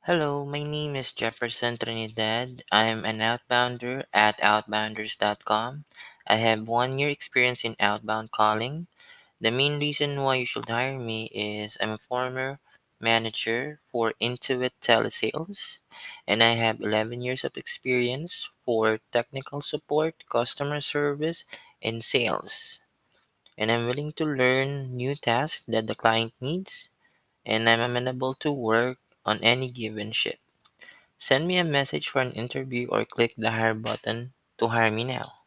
Hello, my name is Jefferson Trinidad. I'm an outbounder at outbounders.com. I have 1 year experience in outbound calling. The main reason why you should hire me is I'm a former manager for Intuit Telesales, and I have 11 years of experience for technical support, customer service, and sales. And I'm willing to learn new tasks that the client needs, and I'm amenable to work on any given shift. Send me a message for an interview or click the hire button to hire me now.